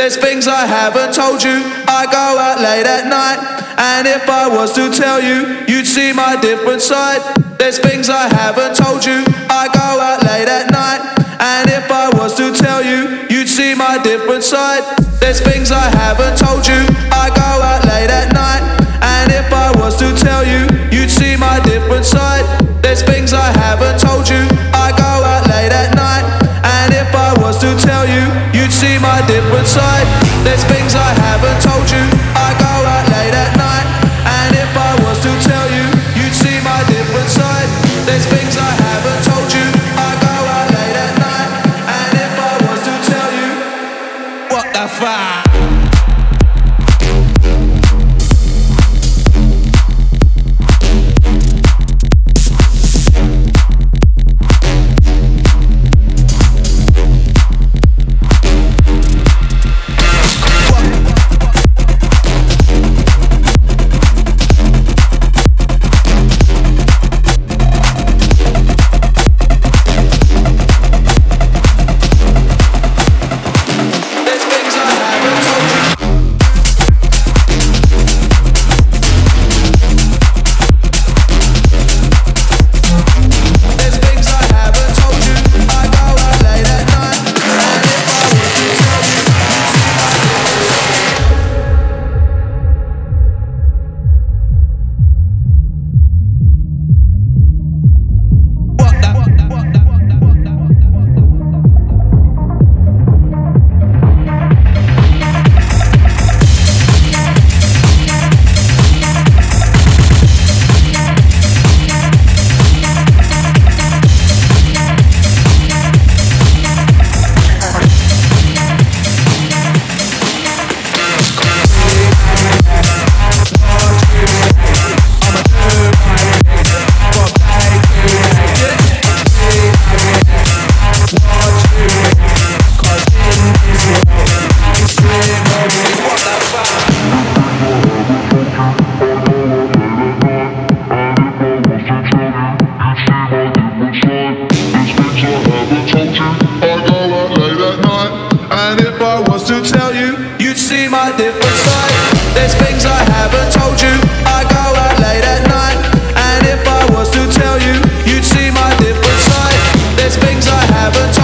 There's things I haven't told you. I go out late at night, and if I was to tell you, you'd see my different side. There's things I haven't told you. I go out late at night, and if I was to tell you, you'd see my different side. There's things I haven't told you. I go out late at night, and if I was to tell you, you'd see my different side. There's things I haven't told you. I go out late at night, and if I was to tell you, you'd see my different side. There's things I haven't told you. I go out late at night, and if I was to tell you, you'd see my different side. There's things I haven't told you. I go out late at night, and if I was to tell you, what the fuck?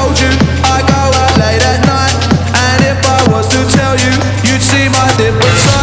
Different side.